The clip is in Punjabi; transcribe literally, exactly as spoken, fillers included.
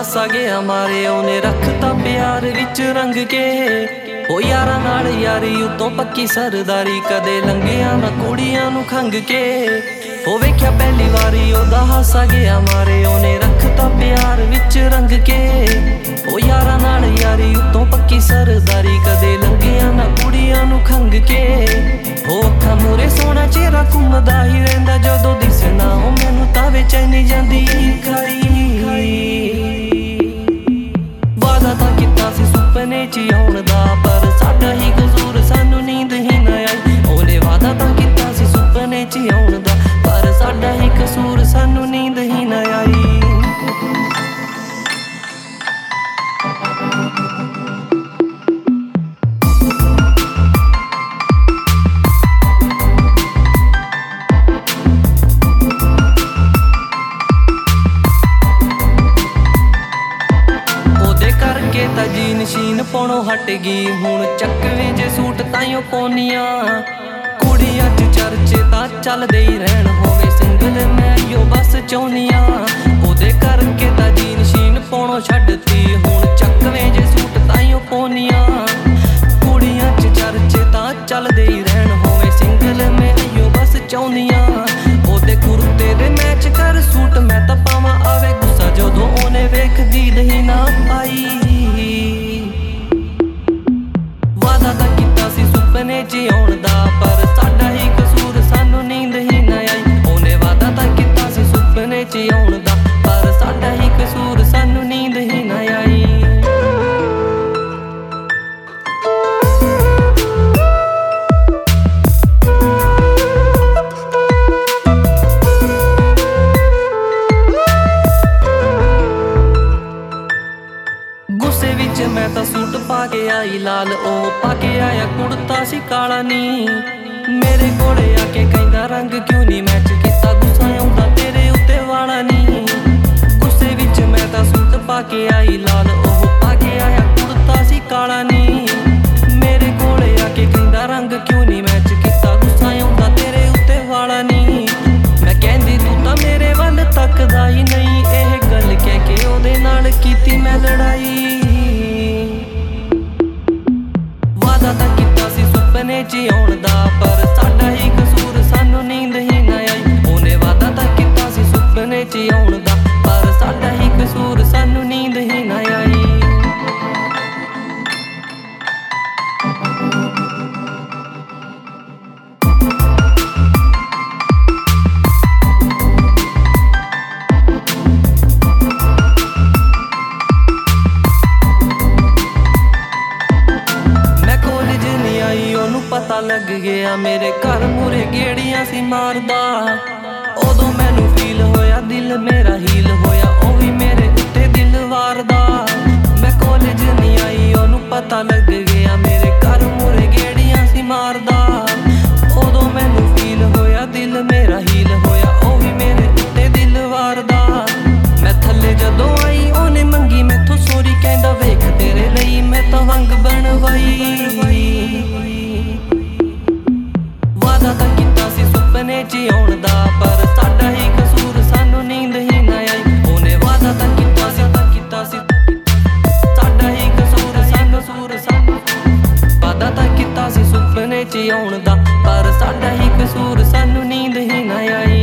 ਹਾਸਾ ਗਿਆ ਮਾਰੇ ਉਹਨੇ ਰੱਖਤਾ ਪਿਆਰ ਵਿੱਚ ਰੰਗ ਕੇ। ਉਹ ਯਾਰਾਂ ਨਾਲ ਯਾਰੀ ਉਤੋਂ ਪੱਕੀ ਸਰਦਾਰੀ, ਕਦੇ ਲੰਘਿਆ ਨਾ ਕੁੜੀਆਂ ਨੂੰ ਖੰਗ ਕੇ। ਉਹ ਵੇਖਿਆ ਪਹਿਲੀ ਵਾਰੀ ਉਹਦਾ ਹਾਸਾ ਗਿਆ ਮਾਰੇ ਉਹਨੇ ਰੱਖਤਾ ਪਿਆਰ ਵਿੱਚ ਰੰਗ ਕੇ। ਉਹ ਯਾਰਾਂ ਨਾਲ ਯਾਰੀ ਉਤੋਂ ਪੱਕੀ ਸਰਦਾਰੀ, ਕਦੇ ਲੰਘਿਆ ਨਾ ਕੁੜੀਆਂ ਨੂੰ ਖੰਗ ਕੇ। ਉਹ ਅੱਖਾਂ ਮੂਰੇ ਸੋਹਣਾ ਚਿਹਰਾ ਘੁੰਮਦਾ ਹੀ ਰਹਿੰਦਾ, ਜਦੋਂ ਦਿਸੇ ਨਾ ਉਹ ਮੈਨੂੰ ਤਾਂ ਬੇਚੈਨੀ ਜਾਂਦੀ ਖਾਈ। ਵਾਦਾ ਤਾਂ ਕੀਤਾ ਸੀ ਸੁਪਨੇ 'ਚ ਆਉਣ ਦਾ, ਪਰ ਸਾਡਾ ਹੀ ਕਸੂਰ ਸਾਨੂੰ ਨੀਂਦ ਹੀ ਨਾ ਆਈ। ਉਹਨੇ ਵਾਦਾ ਤਾਂ ਕੀਤਾ ਸੀ ਸੁਪਨੇ 'ਚ ਆਉਣ ਦਾ, ਪਰ ਸਾਡਾ ਹੀ ਕਸੂਰ ਸਾਨੂੰ ਨੀਂਦ ਹੀ ਨਾ ਆਈ। ਤਾਂ ਜੀਨ ਸ਼ੀਨ ਪਾਉਣੋਂ ਹਟ ਗਈ, ਹੁਣ ਚੱਕਵੇਂ ਜੇ ਸੂਟ ਤਾਈਓ ਪਾਉਨੀਆਂ। ਕੁੜੀਆਂ 'ਚ ਚਰਚੇ ਤਾਂ ਚੱਲਦੇ ਹੀ ਰਹਿਣ, ਹੋਵੇ ਸਿੰਗਲ ਮੈਂ ਯੋ ਬਸ ਚਾਹੁੰਨੀਆਂ। ਉਹਦੇ ਕਰਕੇ ਤਾਂ ਜੀਨ ਸ਼ੀਨ ਪਾਉਣੋਂ ਛੱਡਤੀ, ਹੁਣ ਚੱਕਵੇਂ ਜੇ ਸੂਟ ਤਾਈਓ ਪਾਉਨੀਆਂ। ਕੁੜੀਆਂ 'ਚ ਚਰਚੇ ਤਾਂ ਚੱਲਦੇ ਹੀ ਰਹਿਣ, ਹੋਵੇ ਸਿੰਗਲ ਮੈਂ ਯੋ ਬਸ ਚਾਹੁੰਨੀਆਂ। ਉਹਦੇ ਕੁਰਤੇ ਦੇ ਮੈਚ ਕਰ ਸੂਟ ਮੈਂ ਤਾਂ ਪਾਵਾਂ, ਆਵੇ ਗੁੱਸਾ ਜਦੋਂ ਉਹਨੇ ਵੇਖਦੀ ਨਹੀਂ ਨਾ ਪਾਈ। ਵਾਦਾ ਤਾਂ ਕੀਤਾ ਸੀ ਸੁਪਨੇ 'ਚ ਆਉਣ ਦਾ, ਪਰ ਸਾਡਾ ਹੀ ਕਸੂਰ ਸਾਨੂੰ ਨੀਂਦ ਹੀ ਨਾ ਆਈ। ਉਹਨੇ ਵਾਦਾ ਤਾਂ ਕੀਤਾ ਸੀ ਸੁਪਨੇ 'ਚ ਆਉਣ ਦਾ, ਪਰ ਸਾਡਾ ਹੀ ਕਸੂਰ ਸਾਨੂੰ ਨੀਂਦ ਹੀ ਨਾ ਆਈ। ਗੁੱਸੇ ਵਿੱਚ ਮੈਂ ਤਾਂ ਸੂਟ ਪਾ ਕੇ ਆਈ ਲਾਲ, ਉਹ ਪਾ ਕੇ ਆਇਆ ਕੁੜਤਾ ਸੀ ਕਾਲਾ ਨੀ। ਮੇਰੇ ਕੋਲੇ ਆ ਕੇ ਕਹਿੰਦਾ ਰੰਗ ਕਿਉਂ ਨੀ ਮੈਚ ਕੀਤਾ, ਗੁੱਸਾ ਆਉਂਦਾ ਤੇਰੇ ਉੱਤੇ ਵਾਲਾ ਨੀ। ਗੁੱਸੇ ਵਿੱਚ ਮੈਂ ਤਾਂ ਸੂਟ ਪਾ ਕੇ ਆਈ ਲਾਲ, ਉਹ ਪਾ ਕੇ ਆਇਆ ਕੁੜਤਾ ਸੀ ਕਾਲਾ ਨੀ। ਮੇਰੇ ਕੋਲੇ ਆ ਕੇ ਕਹਿੰਦਾ ਰੰਗ ਕਿਉਂ ਨੀ ਮੈਚ ਕੀਤਾ, ਗੁੱਸਾ ਆਉਂਦਾ ਤੇਰੇ ਉੱਤੇ ਵਾਲਾ ਨੀ। ਮੈਂ ਕਹਿੰਦੀ ਤੂੰ ਤਾਂ ਮੇਰੇ ਵੱਲ ਤੱਕਦਾ ਹੀ ਨਹੀਂ, ਇਹ ਗੱਲ ਕਹਿ ਕੇ ਉਹਦੇ ਨਾਲ ਕੀਤੀ ਮੈਂ ਲੜਾਈ। ਵਾਦਾ ਤਾਂ ਕੀਤਾ ਸੀ ਸੁਪਨੇ 'ਚ ਆਉਣ ਦਾ, ਪਰ ਸਾਡਾ ਹੀ ਕਸੂਰ ਸਾਨੂੰ ਨੀਂਦ ਹੀ ਨਾ ਆਈ। ਉਹਨੇ ਵਾਦਾ ਤਾਂ ਕੀਤਾ ਸੀ ਸੁਪਨੇ 'ਚ ਆਉਣ ਦਾ, ਪਰ ਸਾਡਾ ਹੀ ਕਸੂਰ ਸਾਨੂੰ ਨੀਂਦ ਹੀ ਨਾ ਆਈ। ਪਤਾ ਲੱਗ ਗਿਆ ਮੇਰੇ ਘਰ ਮੂਰੇ ਗੇੜੀਆਂ ਸੀ ਮਾਰਦਾ, ਉਦੋਂ ਮੈਨੂੰ ਫੀਲ ਹੋਇਆ ਦਿਲ ਮੇਰਾ ਹੀਲ ਹੋਇਆ, ਉਹ ਵੀ ਮੇਰੇ ਉੱਤੇ ਦਿਲ ਵਾਰਦਾ। ਮੈਂ ਕਾਲਜ ਨਹੀਂ ਆਈ ਉਹਨੂੰ ਪਤਾ ਲੱਗ ਗਿਆ ਮੇਰੇ ਘਰ ਮੂਰੇ ਗੇੜੀਆਂ ਸੀ ਮਾਰਦਾ, ਉਦੋਂ ਮੈਨੂੰ ਫੀਲ ਹੋਇਆ ਦਿਲ ਮੇਰਾ ਹੀਲ ਹੋਇਆ, ਉਹ ਵੀ ਮੇਰੇ ਉੱਤੇ ਦਿਲ ਵਾਰਦਾ। ਮੈਂ ਥੱਲੇ ਜਦੋਂ ਆਈ ਉਹਨੇ ਮੰਗੀ ਮੈਥੋਂ ਸੋਰੀ, ਕਹਿੰਦਾ ਵੇਖ ਤੇਰੇ ਲਈ ਮੈਂ ਤਾਂ ਵੰਗ ਬਣਵਾਈ। ਵਾਦਾ ਤਾਂ ਕੀਤਾ ਸੀ ਸੁਪਨੇ 'ਚ ਆਉਣ ਦਾ, ਪਰ ਸਾਡਾ ਹੀ ਕਸੂਰ ਸਾਨੂੰ ਨੀਂਦ ਹੀ ਨਾ ਆਈ। ਉਹਨੇ ਵਾਦਾ ਤਾਂ ਕੀਤਾ ਸੀ ਤਾਂ ਕੀਤਾ ਸੀ ਸਾਡਾ ਹੀ ਕਸੂਰ ਸਾਨੂੰ ਸੂਰ ਸਾਨੂੰ। ਵਾਦਾ ਤਾਂ ਕੀਤਾ ਸੀ ਸੁਪਨੇ 'ਚ ਆਉਣ ਦਾ, ਪਰ ਸਾਡਾ ਹੀ ਕਸੂਰ ਸਾਨੂੰ ਨੀਂਦ ਹੀ ਨਾ ਆਈ।